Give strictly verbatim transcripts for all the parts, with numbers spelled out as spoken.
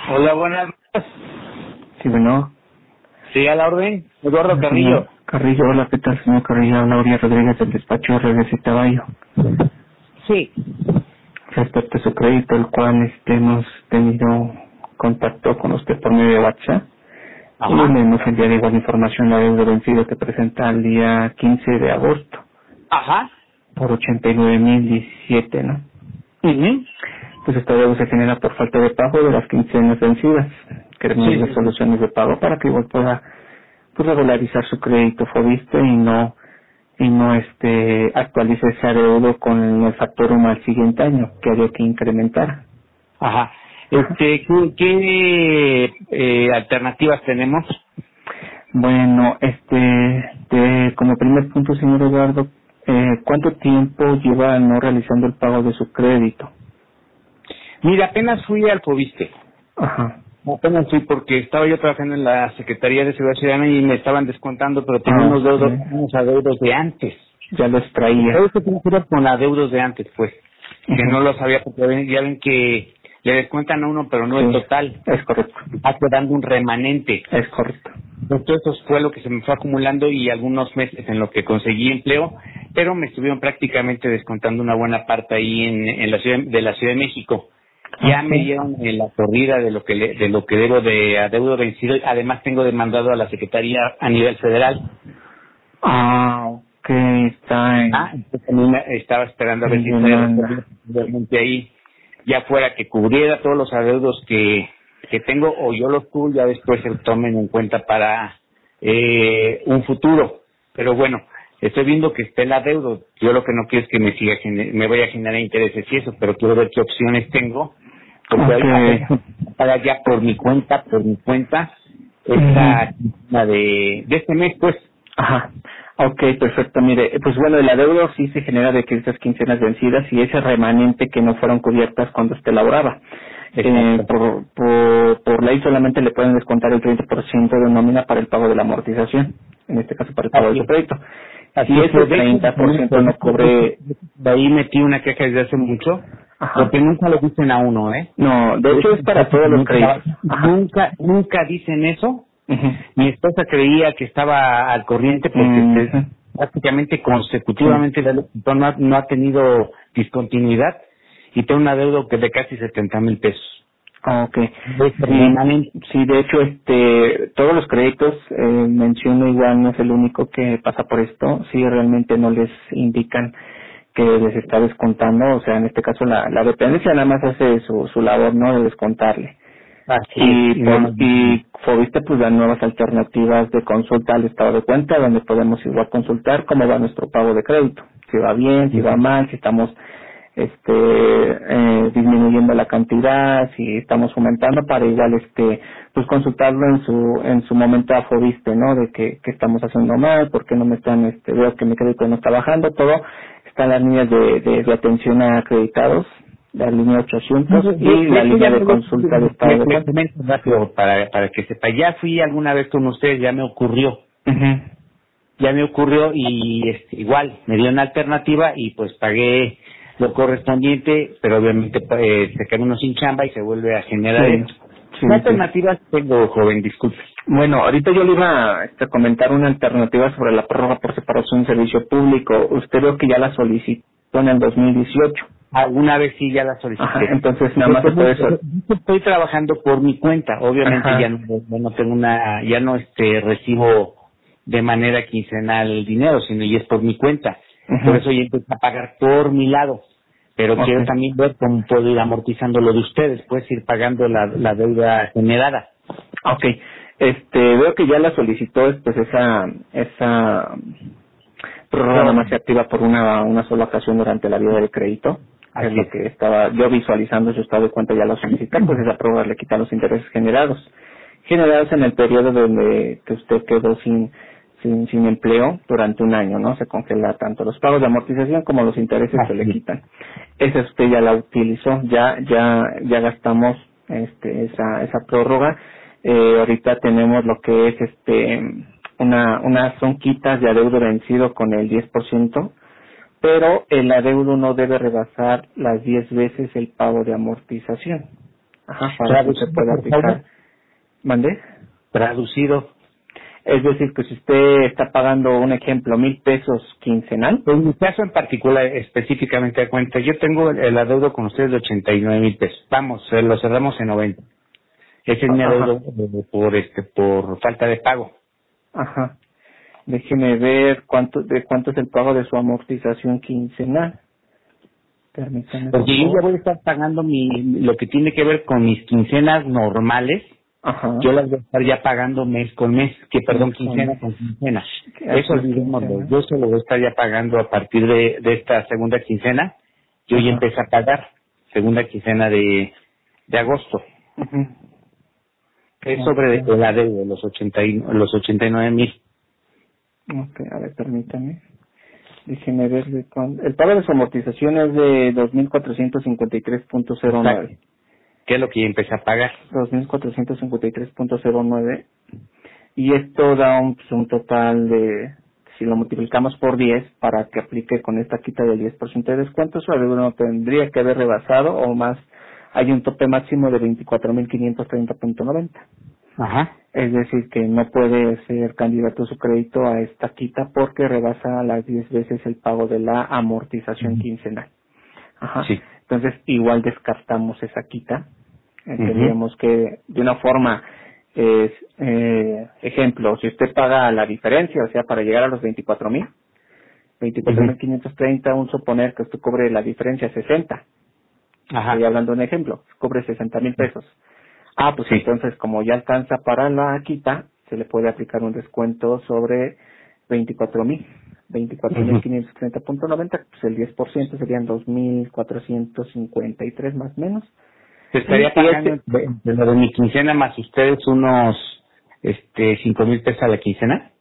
Hola, buenas noches. Sí, bueno. Sí, a la orden. Eduardo Hola, Carrillo. señor Carrillo, hola, ¿qué tal, señor Carrillo? Habla Uriel Rodríguez del despacho R B C Caballo. Sí. Respecto a su crédito, el cual este, hemos tenido contacto con usted por medio de WhatsApp. Y Ajá. le hemos enviado igual información la deuda vencido que presenta el día quince de agosto Ajá. por ochenta y nueve mil diecisiete, ¿no? Mhm. Pues esta deuda se genera por falta de pago de las quincenas vencidas. Queremos Sí, ver sí, sí. soluciones de pago para que igual pueda pues, regularizar su crédito Fobiste y no y no este actualice ese adeudo con el factor uno al siguiente año, que había que incrementar. Ajá. Ajá. Este, ¿qué, qué eh, alternativas tenemos? Bueno, este, de- como primer punto, señor Eduardo, eh, ¿cuánto tiempo lleva no realizando el pago de su crédito? Mira, apenas fui al Fobiste. Ajá. Apenas fui porque estaba yo trabajando en la Secretaría de Seguridad Ciudadana y me estaban descontando, pero tenía Ah, unos deudos, ok. unos adeudos de antes. Ya los traía. Todo esto tiene que ver con adeudos de antes, pues. Que Ujú. no lo sabía porque ven- ya ven que le descuentan a uno, pero no el Sí, total. es correcto. Va quedando un remanente. Es correcto. Entonces, eso fue lo que se me fue acumulando y algunos meses en lo que conseguí empleo, pero me estuvieron prácticamente descontando una buena parte ahí en, en la ciudad de la Ciudad de México. Ya me Ok. dieron en la corrida de lo que le- de lo que debo de adeudo vencido. Además, tengo demandado a la Secretaría a nivel federal. Ah, ok, está Ah, en, entonces también me- estaba esperando a ver en si se demanda. resolvía realmente ahí, ya fuera que cubriera todos los adeudos que, que tengo o yo los tuve, ya después se tomen en cuenta para eh, un futuro. Pero bueno, estoy viendo que está el adeudo. Yo lo que no quiero es que me siga gener- me vaya a generar intereses y eso, pero quiero ver qué opciones tengo, porque Ok. hoy apenas pagar ya por mi cuenta, por mi cuenta, esta Ujú. quincena de, de este mes, pues. Ajá. Ok, perfecto. Mire, pues bueno, el adeudo sí se genera de que estas quincenas vencidas y ese remanente que no fueron cubiertas cuando usted laboraba. Eh, Exacto. por, por, por ley solamente le pueden descontar el treinta por ciento de nómina para el pago de la amortización, en este caso para el pago de Así su es. crédito. Así Si es, ese de hecho, treinta por ciento no cubre, de ahí metí una queja desde hace mucho, ajá, porque nunca lo dicen a uno, ¿eh? no, de De hecho hecho, es para todos los créditos. Ajá. nunca, nunca dicen eso. Ujú. Mi esposa creía que estaba al corriente porque este, Ujú. prácticamente Sí. consecutivamente la- no, ha- no ha tenido discontinuidad y tiene una deuda que de casi setenta mil pesos. Ah, ok. De Sí, remanente. sí, de hecho, este, todos los créditos, eh, menciono igual, no es el único que pasa por esto, sí, realmente no les indican que les está descontando, o sea, en este caso la, la dependencia nada más hace su, su labor, ¿no?, de descontarle. Así es, Y, y no por, nos dicen. y Fobiste pues da nuevas alternativas de consulta al estado de cuenta, donde podemos igual consultar cómo va nuestro pago de crédito, si va bien, si va mal, si estamos este eh, disminuyendo la cantidad, si estamos aumentando, para igual este pues consultarlo en su en su momento a Fobiste, ¿no? De que, que estamos haciendo mal, por qué no me están, este veo que mi crédito no está bajando, todo está en las líneas de, de, de atención a acreditados, la línea De, ochocientos de- y de la hecho, línea ya de me, consulta de estado le, de le cuenta. comento rápido para, para que sepa. Ya fui alguna vez con ustedes, ya me ocurrió. Ujú. Ya me ocurrió y este, igual me dio una alternativa y pues pagué lo correspondiente, pero obviamente eh, se queda uno sin chamba y se vuelve a generar Sí, esto. sí, ¿Qué sí. alternativas tengo, joven? Disculpe. Bueno, ahorita yo le iba este, a comentar una alternativa sobre la prórroga por separación de servicio público. Usted veo que ya la solicitó en el dos mil dieciocho. Alguna vez sí ya la Ajá, solicité. entonces nada Pues más se como puede yo sol... estoy trabajando por mi cuenta, obviamente ya Ajá, no, ya no tengo una, ya no este recibo de manera quincenal el dinero, sino ya es por mi cuenta. Por ajá, eso ya empecé a pagar por mi lado. Pero quiero okay, también ver cómo puedo ir amortizando lo de ustedes, pues ir pagando la, la deuda generada. okay. Este, veo que ya la solicitó, pues esa, esa prórroga nada Pero, más se activa por una, una sola ocasión durante la vida del crédito. Es así lo es. que estaba yo visualizando, su estado de cuenta ya lo solicita, pues esa prórroga le quita los intereses generados. Generados en el periodo donde que usted quedó sin, sin, sin empleo durante un año, ¿no? Se congela tanto los pagos de amortización como los intereses se le Así es. quitan. Esa usted ya la utilizó, ya, ya, ya gastamos este, esa, esa prórroga. Eh, ahorita tenemos lo que es este, una, unas son quitas de adeudo vencido con el diez por ciento, pero el adeudo no debe rebasar las diez veces el pago de amortización. Ajá, para que se pueda aplicar. ¿Mandé? Traducido. Es decir, que si usted está pagando, un ejemplo, mil pesos quincenal. En mi caso en particular, específicamente de cuenta, yo tengo el, el adeudo con ustedes de ochenta y nueve mil pesos. Vamos, eh, lo cerramos en noventa. Ese es mi adeudo eh, por este por falta de pago. Ajá. Déjeme ver cuánto de cuánto es el pago de su amortización quincenal. Permítame, por Porque yo favor. ya voy a estar pagando mi lo que tiene que ver con mis quincenas normales. Ajá. Yo las voy a estar ya pagando mes con mes, que perdón, Mes con quincena mes. con quincena. ¿Qué Eso hace olvidémoslo. quincena? Yo se lo voy a estar ya pagando a partir de, de esta segunda quincena. Yo Ajá. ya empecé a pagar segunda quincena de, de agosto. Ujú. Es sobre Okay. el adeudo, los ochenta y, los ochenta y nueve mil. Ok, a ver, permítame. Déjeme verle cuándo. El pago de su amortización es de dos mil cuatrocientos cincuenta y tres punto cero nueve. ¿Qué es lo que ya empecé a pagar? dos mil cuatrocientos cincuenta y tres punto cero nueve. Y esto da un, pues, un total de, si lo multiplicamos por diez, para que aplique con esta quita del diez por ciento de descuento, su adeudo no tendría que haber rebasado, o más, hay un tope máximo de veinticuatro mil quinientos treinta punto noventa. Ajá. Es decir, que no puede ser candidato su crédito a esta quita porque rebasa a las diez veces el pago de la amortización Uh-huh. quincenal. Ajá. Sí. Entonces, igual descartamos esa quita. Uh-huh. Tendríamos que, de una forma, es, eh, ejemplo, si usted paga la diferencia, o sea, para llegar a los veinticuatro mil, veinticuatro mil Uh-huh. quinientos treinta, un suponer que usted cobre la diferencia sesenta. Ajá. Estoy hablando de un ejemplo, cobre sesenta mil pesos. Ah, pues Sí. entonces, como ya alcanza para la quita, se le puede aplicar un descuento sobre veinticuatro mil. veinticuatro mil Uh-huh. quinientos treinta punto noventa, pues el diez por ciento serían dos mil cuatrocientos cincuenta y tres más o menos. Se Y, estaría y pagando este, entre, entre lo de mi quincena más ustedes unos este cinco mil pesos a la quincena.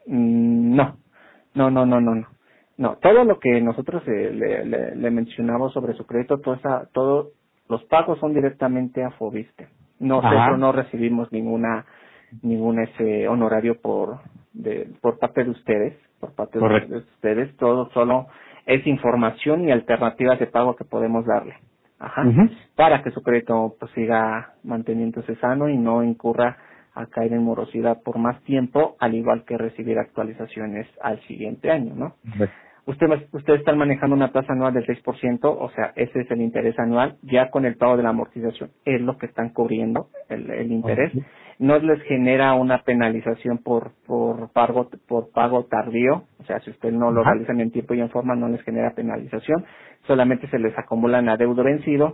mm, no, no, no, no, no, no. No, todo lo que nosotros eh, le, le, le mencionamos sobre su crédito, todo esa, todo, los pagos son directamente a Fobiste. Nosotros Ajá. no recibimos ninguna, ningún ese honorario por, de, por parte de ustedes, por parte de Correcto. ustedes, todo solo es información y alternativas de pago que podemos darle. Ajá. Uh-huh. Para que su crédito pues siga manteniéndose sano y no incurra a caer en morosidad por más tiempo, al igual que recibir actualizaciones al siguiente año, ¿no? Correcto. Usted, ustedes están manejando una tasa anual del seis por ciento, o sea, ese es el interés anual, ya con el pago de la amortización es lo que están cubriendo, el, el interés. Okay. No les genera una penalización por, por pago, por pago tardío, o sea, si usted no lo Ajá. realizan en tiempo y en forma, no les genera penalización, solamente se les acumulan adeudo vencido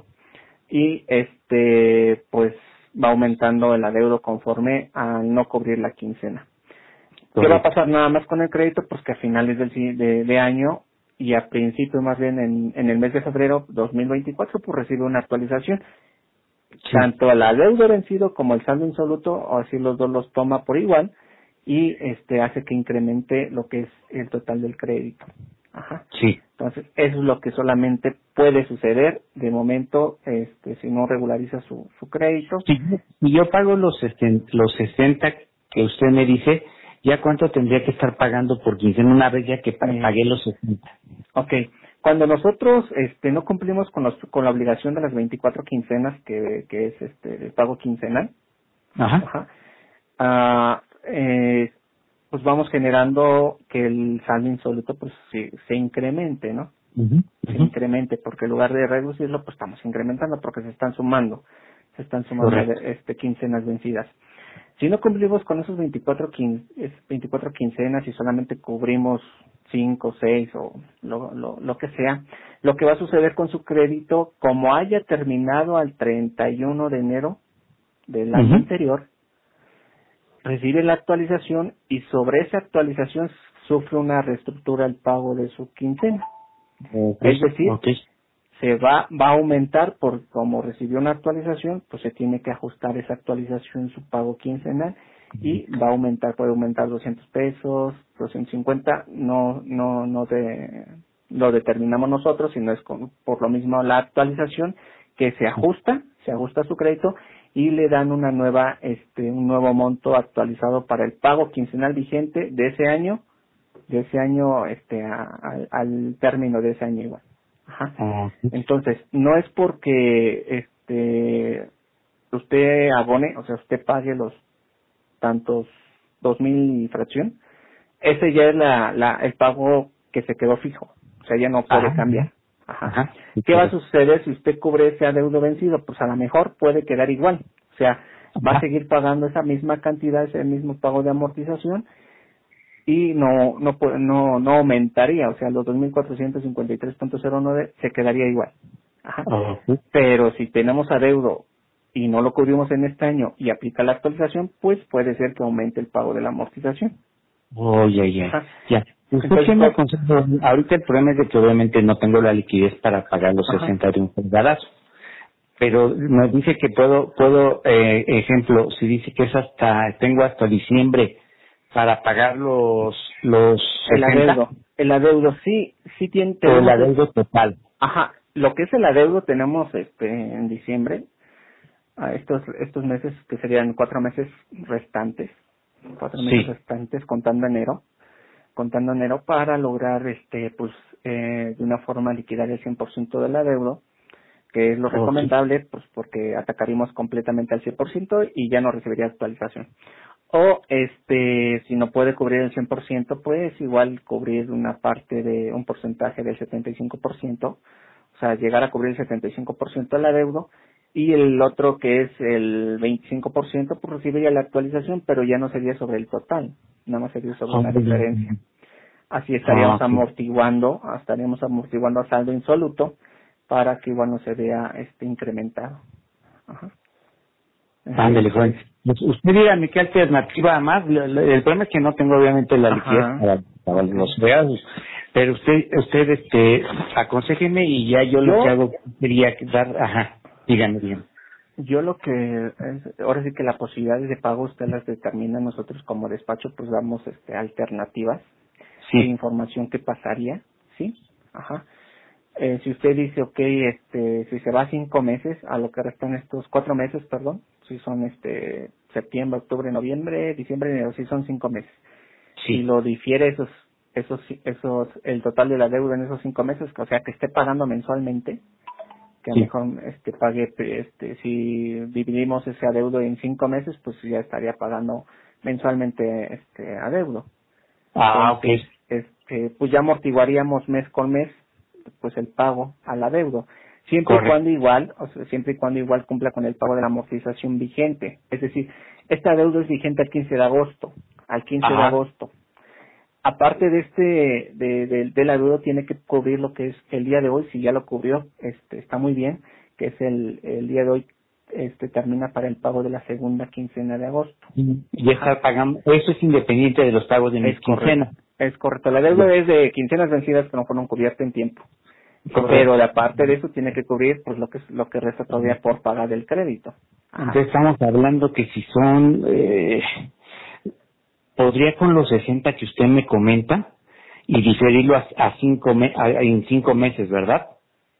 y este, pues, va aumentando el adeudo conforme a no cubrir la quincena. ¿Qué va a Correcto. pasar nada más con el crédito? Pues que a finales del, si- de, de año y a principio más bien en, en el mes de febrero dos mil veinticuatro pues recibe una actualización. Sí. Tanto el adeudo vencido como el saldo insoluto, o así los dos los toma por igual y este hace que incremente lo que es el total del crédito. Ajá. Sí. Entonces, eso es lo que solamente puede suceder de momento este si no regulariza su, su crédito. Si, si yo pago los sesen- los sesenta que usted me dice, ¿ya cuánto tendría que estar pagando por quincena una vez ya que pa- Eh, pagué los sesenta? Ok, cuando nosotros este, no cumplimos con, los, con la obligación de las veinticuatro quincenas, que, que es este, el pago quincenal, Ajá. ajá, ah, eh, pues vamos generando que el saldo insólito pues se, se incremente, ¿no? Uh-huh. Se Uh-huh. incremente, porque en lugar de reducirlo, pues estamos incrementando porque se están sumando, se están sumando Correcto. este, quincenas vencidas. Si no cumplimos con esos veinticuatro, quin- es veinticuatro quincenas y solamente cubrimos cinco, seis o lo, lo, lo que sea, lo que va a suceder con su crédito, como haya terminado al treinta y uno de enero del año Uh-huh. anterior, recibe la actualización y sobre esa actualización sufre una reestructura el pago de su quincena. Okay. Es decir, Okay. se va, va a aumentar por como recibió una actualización, pues se tiene que ajustar esa actualización en su pago quincenal y va a aumentar, puede aumentar doscientos pesos, doscientos cincuenta, no, no, no de, lo determinamos nosotros, sino es con, por lo mismo la actualización que se ajusta, se ajusta a su crédito y le dan una nueva, este, un nuevo monto actualizado para el pago quincenal vigente de ese año, de ese año, este, a- a- al término de ese año igual. Ajá. Ah, sí. Entonces, no es porque este usted abone, o sea, usted pague los tantos dos mil y fracción, ese ya es la, la, el pago que se quedó fijo, o sea, ya no puede Ajá. cambiar. Ajá. Ajá. ¿Qué va a suceder si usted cubre ese adeudo vencido? Pues a lo mejor puede quedar igual, o sea, va a Ajá. seguir pagando esa misma cantidad, ese mismo pago de amortización, y no no pu- no no aumentaría, o sea, los dos mil cuatrocientos cincuenta y tres punto cero nueve se quedaría igual. Ajá. Ajá. Pero si tenemos adeudo y no lo cubrimos en este año y aplica la actualización, pues puede ser que aumente el pago de la amortización. Oh, ya, ya, Ajá. ya. ¿Usted Entonces, qué me co- aconseja? Ahorita el problema es de que obviamente no tengo la liquidez para pagar los ajá. sesenta de un fregazo. Pero me dice que puedo, puedo, eh, ejemplo, si dice que es hasta, tengo hasta diciembre para pagar los, los El sesenta, adeudo, el adeudo sí, sí tiene, o el tenemos, es- adeudo total. ajá, lo que es el adeudo tenemos este en diciembre, a estos estos meses que serían cuatro meses restantes, cuatro meses Sí. restantes contando enero, contando enero para lograr este pues eh, de una forma liquidar el cien por ciento del adeudo, que es lo Ok. recomendable, pues porque atacaríamos completamente al cien por ciento y ya no recibiría actualización. O este, si no puede cubrir el cien por ciento, pues igual cubrir una parte de un porcentaje del setenta y cinco por ciento, o sea, llegar a cubrir el setenta y cinco por ciento del adeudo, y el otro que es el veinticinco por ciento, pues recibiría la actualización, pero ya no sería sobre el total, nada más sería sobre una diferencia. Así Ah, estaríamos ok. amortiguando, estaríamos amortiguando a saldo insoluto para que igual no se vea este incrementado. Ajá. Ándale, Juan. Entonces, Pues, usted dígame qué alternativa más. Lo- lo- El problema es que no tengo obviamente la liquidez ajá, para, para ok. los regalos. Pero usted, usted, este, aconsejeme y ya yo lo que Yo, hago sería dar, ajá, dígame, dígame. yo lo que, es, ahora sí que las posibilidades de pago usted las determina, nosotros como despacho pues damos este alternativas de Sí, información que pasaría, ¿sí? Ajá. Eh, si usted dice, ok, este, si se va a cinco meses, a lo que restan estos cuatro meses, perdón, si son este septiembre, octubre, noviembre, diciembre, enero, si son cinco meses. Si sí. lo difiere esos, esos, esos, el total de la deuda en esos cinco meses, o sea, que esté pagando mensualmente, que a lo Sí. mejor este pague, este, si dividimos ese adeudo en cinco meses, pues ya estaría pagando mensualmente este adeudo. Ah, ok. Entonces, este, pues ya amortiguaríamos mes con mes, pues el pago al adeudo. Siempre y Correcto. cuando igual, o sea, siempre y cuando igual cumpla con el pago de la amortización vigente. Es decir, este adeudo es vigente al quince de agosto, al quince de Ajá. agosto. Aparte de este, de, de- del adeudo tiene que cubrir lo que es el día de hoy, si ya lo cubrió, este, está muy bien, que es el, el día de hoy, este, termina para el pago de la segunda quincena de agosto. Y ya Ajá. está pagando, eso es independiente de los pagos de mis Es correcto, quincenas. es correcto. La deuda es de quincenas vencidas que no fueron cubiertas en tiempo. Pero Correcto. de aparte de eso tiene que cubrir pues lo que es lo que resta todavía por pagar del crédito. Ajá. Entonces estamos hablando que si son, eh, podría con los sesenta que usted me comenta y diferirlo a, a cinco me- a- en cinco meses, ¿verdad?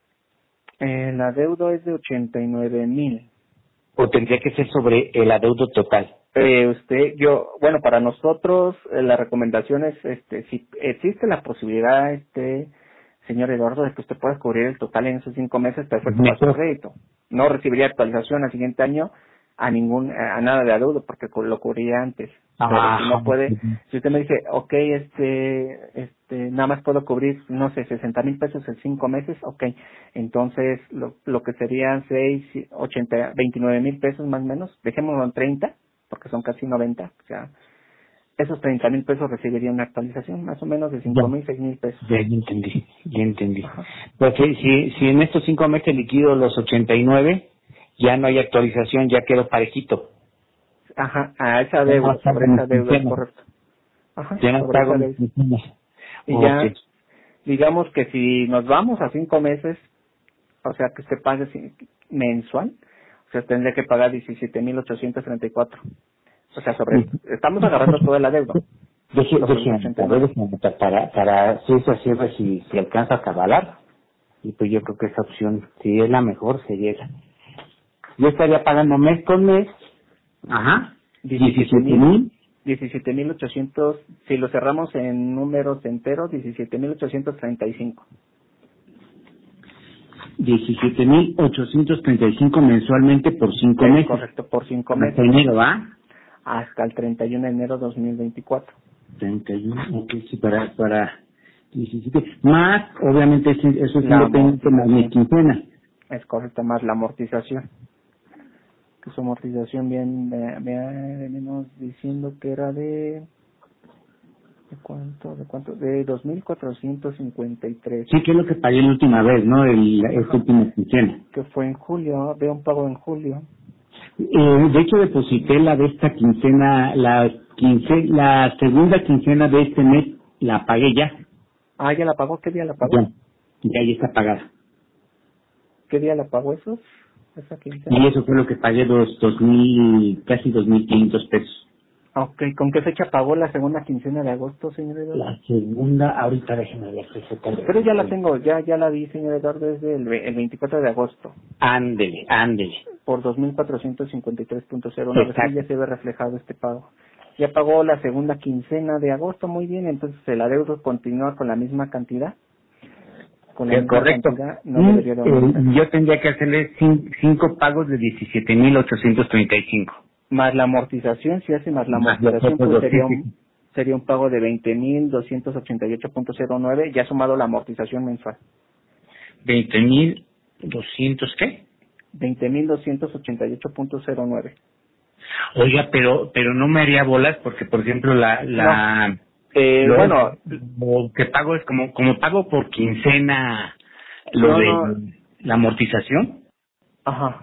Eh, la deuda es de ochenta y nueve mil. O tendría que ser sobre el adeudo total. Eh, usted, yo, bueno, para nosotros eh, la recomendación es, este, si existe la posibilidad, este, señor Eduardo, de que usted pueda cubrir el total en esos cinco meses, perfecto para su Mejor. crédito. No recibiría actualización al siguiente año a ningún, a nada de adeudo porque cu- lo cubría antes. Pero si Ajá. no puede, si usted me dice, ok, este, este, nada más puedo cubrir, no sé, sesenta mil pesos en cinco meses, ok, entonces lo, lo que serían seis, ochenta, veintinueve mil pesos más o menos, dejémoslo en treinta, porque son casi noventa, o sea, esos treinta mil pesos recibirían una actualización, más o menos de cinco Ya, mil, seis mil pesos. ya entendí, ya entendí. Ajá. Porque si, si en estos cinco meses liquido los ochenta y nueve, ya no hay actualización, ya quedo parejito. Ajá, a esa Ya no deuda, pago sobre mis esa deuda es quincenas. correcto. Ajá, Ya no sobre pago esa mis deuda. quincenas. Y Ok. ya, digamos que si nos vamos a cinco meses, o sea que usted pague ci- mensual, o sea, tendría que pagar diecisiete mil ochocientos treinta y cuatro. O sea, sobre, estamos agarrando toda la deuda, Deje, sobre los deje ochenta y anotar, nueve. deje anotar para, para si eso sirve, si, si alcanza a cabalar. Y pues yo creo que esa opción, si es la mejor, sería esa. Yo estaría pagando mes con mes. Ajá. diecisiete diecisiete mil, mil. diecisiete mil ochocientos, si lo cerramos en números enteros, diecisiete mil ochocientos treinta y cinco. diecisiete mil ochocientos treinta y cinco mensualmente por cinco Es meses. correcto, por cinco meses. Hasta enero, ¿va? Hasta el treinta y uno de enero dos mil veinticuatro. treinta y uno, ok, sí, para, para diecisiete. Más, obviamente, eso eso es La independiente más mi amortización. quincena. Es correcto, más la amortización. Que su amortización bien, eh, me venimos diciendo que era de... ¿De cuánto? ¿De cuánto? De dos mil cuatrocientos cincuenta y tres. Sí, que es lo que pagué la última vez, ¿no? El, esta última quincena. Que fue en julio, veo un pago en julio. Eh, de hecho, deposité la de esta quincena, la quince, la segunda quincena de este mes, la pagué ya. Ah, ¿ya la pagó? ¿Qué día la pagó? Ya, ya, ya está pagada. ¿Qué día la pagó eso? Esa quincena. Y eso fue lo que pagué, dos, dos mil, casi dos mil quinientos pesos. Ok, ¿con qué fecha pagó la segunda quincena de agosto, señor Eduardo? La segunda, ahorita déjenme ver. Pero ya la tengo, ya ya la vi, señor Eduardo, desde el, ve- el veinticuatro de agosto. Ándele, ándele. Por dos mil cuatrocientos cincuenta y tres punto cero nueve. Sí, Exacto. ya se ve reflejado este pago. Ya pagó la segunda quincena de agosto, muy bien, entonces el adeudo continúa con la misma cantidad. Con la Eh, misma correcto. cantidad, no Mm, debería de aumentar. eh, yo tendría que hacerle cin- cinco pagos de diecisiete mil ochocientos treinta y cinco. Más la amortización, si hace más la Más los amortización, otros pues dos, sería sí, un, sí. sería un pago de veinte mil doscientos ochenta y ocho punto cero nueve, ya sumado la amortización mensual. veinte mil doscientos, ¿qué? veinte mil doscientos ochenta y ocho punto cero nueve. Oiga, pero pero no me haría bolas porque, por ejemplo, la la Eh, lo, bueno, lo que pago es como como pago por quincena lo no, de no, la amortización. ajá.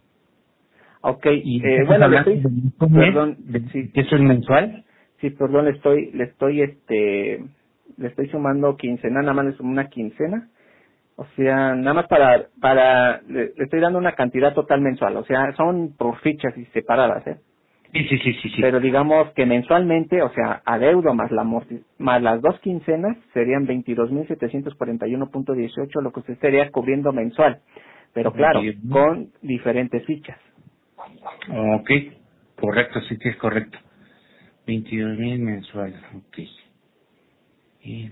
Ok, Y eh, estamos bueno, le hablando estoy, de un mes, perdón, de- sí, que eso es mensual. sí, perdón, le estoy, le estoy, este, le estoy sumando quincena, nada más le sumo una quincena, o sea, nada más para, para, le, le estoy dando una cantidad total mensual, o sea, son por fichas y separadas, ¿eh? Sí, sí, sí, sí, sí. Pero digamos que mensualmente, o sea, adeudo más la amorti- más las dos quincenas serían veintidós mil setecientos cuarenta y uno punto dieciocho, lo que usted estaría cubriendo mensual, pero claro, veintidós mil. con diferentes fichas. Ok, correcto, sí que es correcto. veintidós mil mensual, ok. Eh,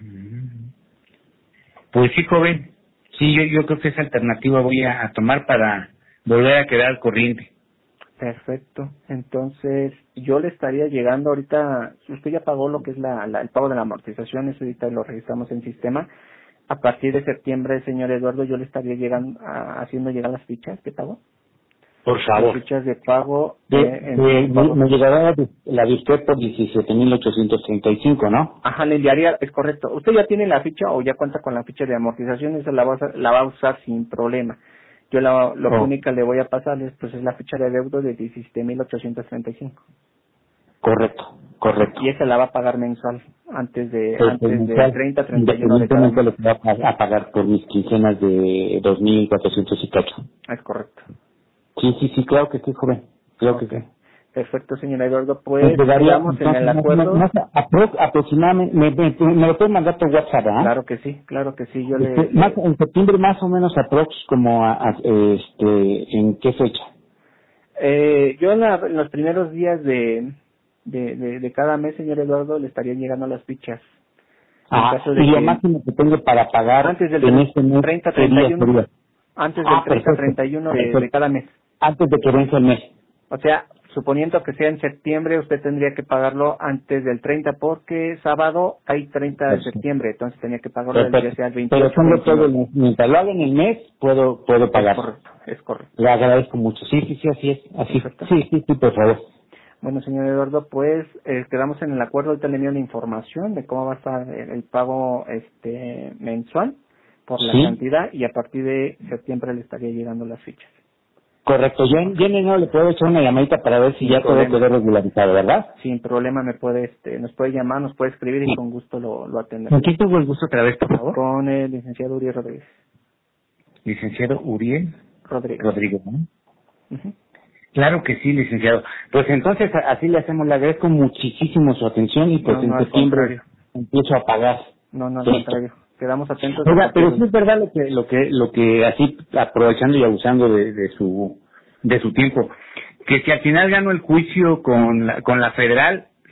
Pues sí, joven. Sí, yo, yo creo que esa alternativa voy a, a tomar para volver a quedar al corriente. Perfecto. Entonces, yo le estaría llegando ahorita, si usted ya pagó lo que es la, la- el pago de la amortización, eso ahorita lo registramos en sistema. A partir de septiembre, señor Eduardo, yo le estaría llegando, a- haciendo llegar las fichas de pago. Por Las favor. fichas de pago, De, eh, en de- su me, pago. me llegará la, la de usted por diecisiete mil ochocientos treinta y cinco, ¿no? Ajá, le enviaría, es correcto. ¿Usted ya tiene la ficha o ya cuenta con la ficha de amortización? Esa la va a usar, la va a usar sin problema. Yo la, lo que Oh, única le voy a pasarles, pues es la ficha de deuda de diecisiete mil ochocientos treinta y cinco. correcto, correcto. Y esa la va a pagar mensual, antes de, Pues, pues, antes del mensual, treinta, treinta y uno de cada independientemente mes. de lo que va a pa- a pagar por mis quincenas de dos mil cuatrocientos y cacho. Es correcto. Sí, sí, sí, claro que sí, joven. Claro Ok. que sí. Perfecto, señor Eduardo. Pues Pues llegaría, quedamos en entonces, el más, acuerdo. más, más apro- aproximadamente, me, me, me lo pueden mandar por WhatsApp, ¿verdad? Claro que sí, claro que sí. Yo le, Este, más, le en septiembre más o menos aprox como a, a- este, ¿en qué fecha? eh, yo en, la- en los primeros días de, de, de, de cada mes, señor Eduardo, le estarían llegando las fichas. En Ah, caso de y lo que máximo que tengo para pagar antes del en este mes, treinta, ¿qué treinta y día uno, sería? antes del Ah, treinta, perfecto, treinta y uno de, de perfecto. cada mes. Antes de que vence el mes. O sea, suponiendo que sea en septiembre, usted tendría que pagarlo antes del treinta, porque sábado hay treinta de Perfecto. septiembre, entonces tenía que pagarlo el Perfecto. día sea el Pero veintiocho o tengo todo, el veintinueve. mes. Mientras lo haga en el mes, puedo, puedo Es pagar. correcto, es correcto. Le agradezco mucho. Sí, sí, sí, así es. Así. Perfecto. Sí, sí, sí, por favor. Bueno, señor Eduardo, pues eh, quedamos en el acuerdo. Ahorita le envío la información de cómo va a estar el, el pago este mensual por la Sí. cantidad, y a partir de septiembre le estaría llegando las fichas. Correcto. Yo en, yo en enero le puedo echar una llamadita para ver si Sin ya todo problema. quedó regularizado, ¿verdad? Sin problema me puede, este, nos puede llamar, nos puede escribir y con gusto lo, lo atendemos. ¿Con quién tengo el gusto otra vez, por favor? Con el licenciado Uriel Rodríguez. Licenciado Uriel Rodríguez. Rodrigo, ¿no? Ujú. Claro que sí, licenciado. Pues entonces a- así le hacemos. Le agradezco muchísimo su atención y pues No, en no, al septiembre contrario. empiezo a pagar. No, no, al Sí. contrario. Quedamos atentos a Oiga, partir pero sí de... es verdad lo que, lo que, lo que así aprovechando y abusando de, de su, de su tiempo, que si al final gano el juicio con la, con la federal,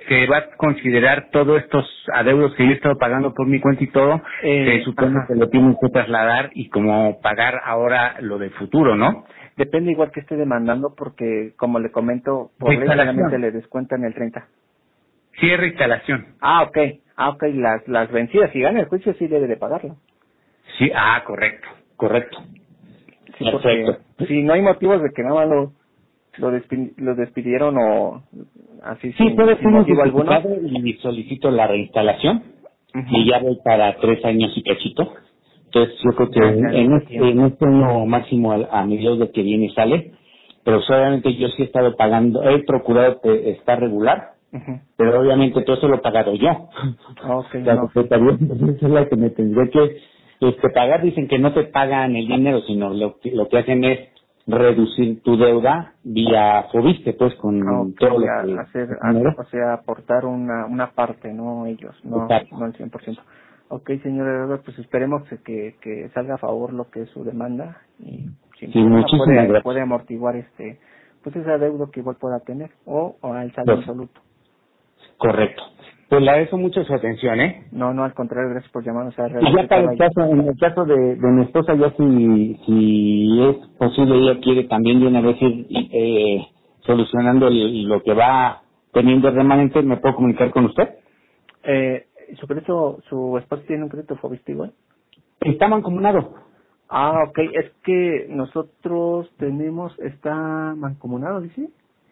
que va a considerar todos estos adeudos que yo he estado pagando por mi cuenta y todo, Eh, se supone ajá. que lo tienen que trasladar y como pagar ahora lo del futuro, ¿no? Depende igual que esté demandando porque, como le comento, por De ley solamente instalación. le descuentan el treinta. Cierre instalación. Ah, ok. Ah, ok. Las, las vencidas, si gana el juicio, sí debe de pagarlo. Sí, ah, correcto, correcto. Sí, Perfecto. porque si no hay motivos de que nada más lo, lo, despi- lo despidieron o así Sí, sin, puede sin ser un motivo alguno. certificado y solicito la reinstalación Ujú. y ya voy para tres años y cachito. Entonces yo creo que Ya, en, ya en necesita este, tiempo. en este año máximo a, a mediados de que viene sale, pero obviamente yo sí he estado pagando, he procurado que estar regular, Ujú. pero obviamente todo eso lo he pagado yo. Ok, La no. secretaría entonces, es la que me tendría que este, pagar. Dicen que no te pagan el dinero, sino lo que, lo que hacen es reducir tu deuda vía Fobiste, pues con Ok, todo lo a- que hacer, se a- genera. o sea, aportar una, una parte, no ellos, no, Exacto. no el cien por ciento. Ok, señor Eduardo, pues esperemos que, que, que salga a favor lo que es su demanda y sin Sí, problema muchísimas puede, gracias. puede amortiguar este, pues ese adeudo que igual pueda tener o, o al saldo Pues, insoluto. correcto. Pues le agradezco mucho su atención, ¿eh? No, no, al contrario, gracias por llamarnos a Y ya R D C para el Caballo. caso, en el caso de, de mi esposa, ya si, si es posible, ella quiere también de una vez ir eh, solucionando el- lo que va teniendo el remanente, ¿me puedo comunicar con usted? Eh, ¿Su crédito, su esposo tiene un crédito Fobiste igual? Está mancomunado. Ah, ok, es que nosotros tenemos, está mancomunado, ¿dice?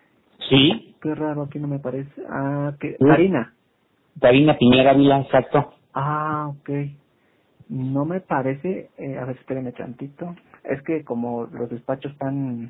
Sí, Qué raro, aquí no me parece. Ah, que sí. Karina. Karina Piñera Ávila, exacto. Ah, ok. No me parece, eh, a ver, espérenme tantito. Es que como los despachos están,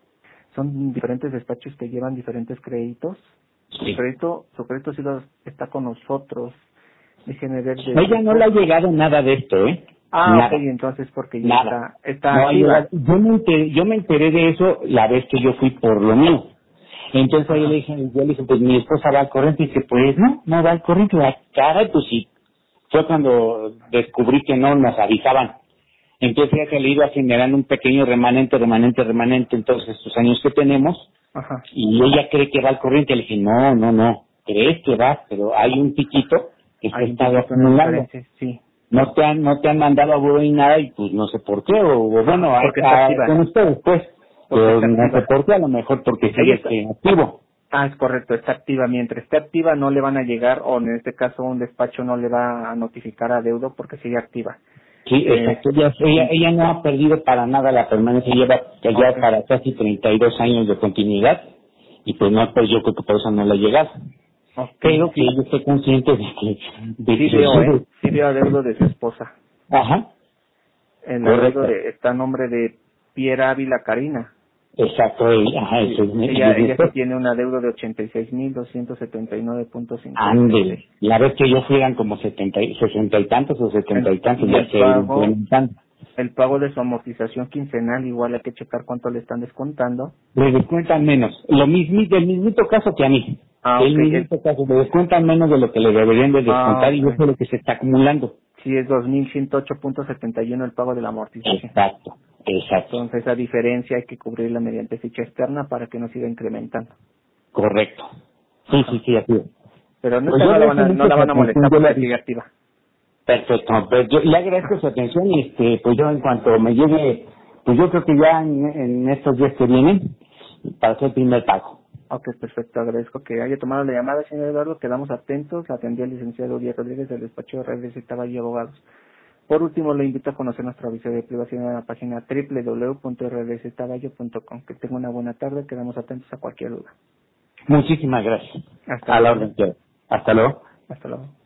son diferentes despachos que llevan diferentes créditos. Su Sí. crédito, su crédito sí lo está con nosotros. Déjenme ver de A su ella no le ha esposo. llegado nada de esto, ¿eh? Ah, ok, Nada, entonces porque ya nada. está, está No ha llegado. activa. Yo me enteré, yo me enteré de eso la vez que yo fui por lo mío. Entonces ahí le Ajá. dije, yo le dije, pues mi esposa va al corriente y dice, pues no, no va al corriente, la cara, pues sí. Fue cuando descubrí que no nos avisaban. Entonces ya se le iba generando un pequeño remanente, remanente, remanente, entonces estos años que tenemos, Ajá. y ella cree que va al corriente. Le dije, no, no, no, crees que va, pero hay un piquito que se ha Hay un estado poquito una acumulando. diferencia, sí. No te han, no te han mandado a buró ni nada y pues no sé por qué, o, o bueno, a, Porque está a- activa. con ustedes pues, Porque pero está no sé activa. por qué, a lo mejor porque Ella sigue está, este, activo. ah, es correcto, está activa. Mientras esté activa no le van a llegar, o en este caso un despacho no le va a notificar a deudo porque sigue activa. Sí, Eh, exacto. Ella, ella, sí, ella no ha perdido para nada la permanencia, lleva ya ok, para casi treinta y dos años de continuidad y pues no, pues yo creo que por eso no le ha llegado. ok, Pero que sí, yo estoy consciente de que, de sí que veo, ¿eh? sí. Sí veo adeudo de su esposa. Ajá, El adeudo correcto. de, está a nombre de Piera Ávila Karina. Exacto, y- ajá, eso Sí, es, mi- ella, y ella sí después, tiene un adeudo de ochenta y seis mil doscientos setenta y nueve punto cincuenta y seis. ándele. La vez que yo fui eran como setenta, y- sesenta y tantos o setenta El, y tantos, y ya el se ha ido pago, incrementando. el pago de su amortización quincenal, igual hay que checar cuánto le están descontando. Le descuentan menos. Lo mismo, del mismito caso que a mí. Ah, El ok, el, mismito caso, le descuentan menos de lo que le deberían de ah, descontar y eso ok. es lo que se está acumulando. Sí, es dos mil ciento ocho punto setenta y uno el pago de la amortización. Exacto, exacto, Entonces, esa diferencia hay que cubrirla mediante ficha externa para que no siga incrementando. correcto. Sí, sí, Ajá. sí, así es. Pero no, Pues esta yo no la agradezco van a, no mucho la su van a atención, molestar yo le porque sigue aviso. activa. Perfecto, pues yo le agradezco su atención y este, pues yo en cuanto me llegue, pues yo creo que ya en, en estos días que vienen, para hacer el primer pago. Ok, perfecto. Agradezco que haya tomado la llamada, señor Eduardo. Quedamos atentos. La atendió el licenciado Díaz Rodríguez del despacho de R D C Caballo y Abogados. Por último, le invito a conocer nuestro aviso de privacidad en la página doble u doble u doble u punto r d c caballo punto com. Que tenga una buena tarde. Quedamos atentos a cualquier duda. Muchísimas gracias. Hasta A la luego. orden. Hasta luego. Hasta luego.